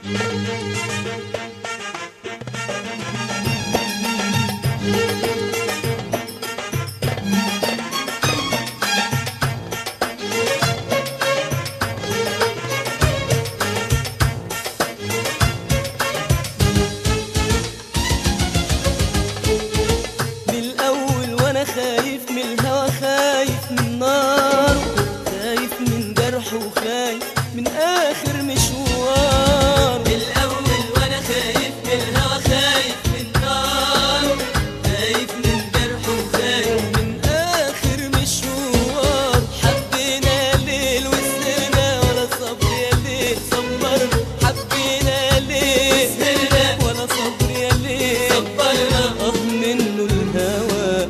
خايف من الهوى، خايف من ناره، خايف من جرحه، وخايف من آخر مشوار. من الأول وأنا خايف من الهوى، خايف من ناره، خايف من جرحه، وخايف من آخر مشوار. حبينا ليل وسهرنا ولا صبر يا ليل صبرنا، حبينا ليل وسهرنا ولا صبر يا ليل صبرنا. منه الهوى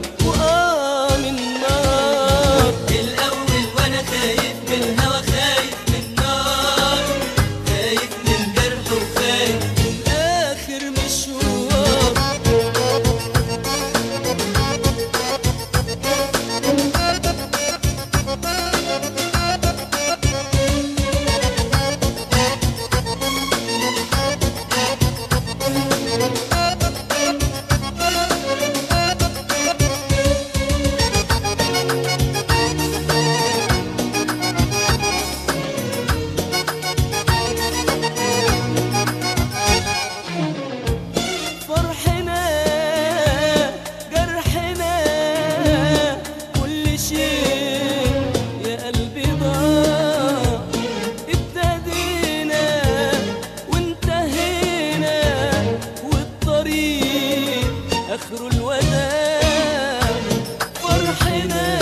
آخر الوداع. فرحنا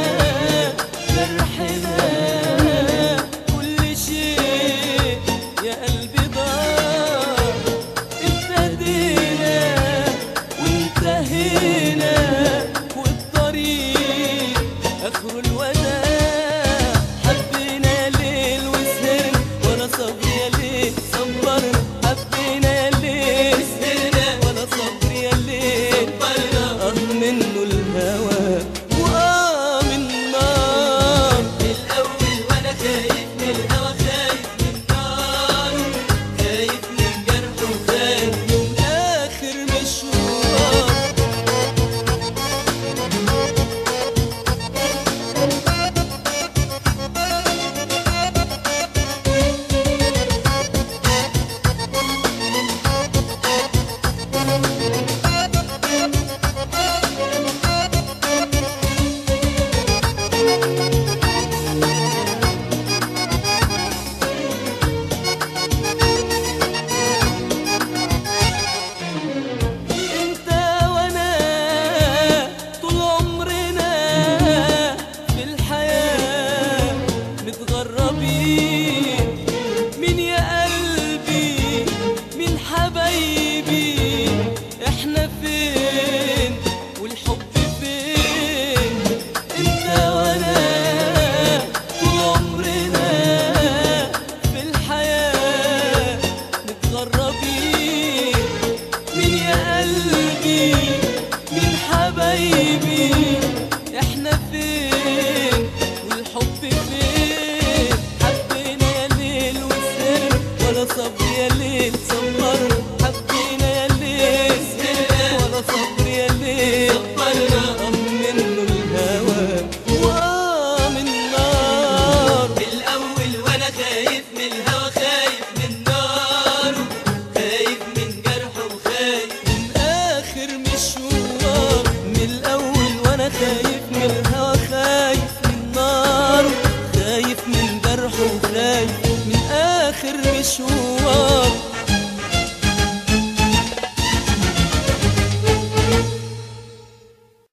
جرحنا كل شيء يا قلبي ضاع، ابتدينا وانتهينا والطريق آخر الوداع. حبينا ليل وسهرنا ولا صبر يا ليل صبرنا، حبينا ليل وسهرنا ولا صبر يا ليل منه الهوى ومن نار. من الأول وأنا خايف من الهوى، خايف من نار، خايف من جرحه، وخايف من آخر مشوار. مين يا قلبي مين حبايبي، احنا فين والحب فين؟ انت وانا طول عمرنا في الحياة متغربين. مين يا قلبي مين حبايبي، احنا فين والحب فين؟ حبينا يا ليل وسهرنا ولا صبر